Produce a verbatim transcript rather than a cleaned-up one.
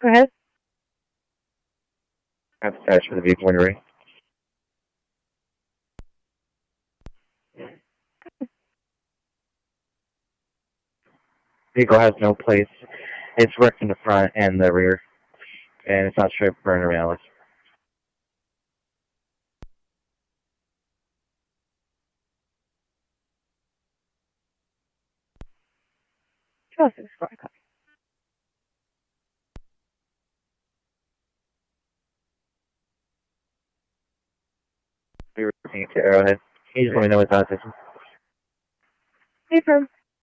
Go ahead. I have status for the vehicle when you're ready. Vehicle has no place. It's wrecked in the front and the rear, and it's not straight burner malice. Twelve six four. Copy. We were taking it to Arrowhead. He just want to know what's on the system. Hey, firm.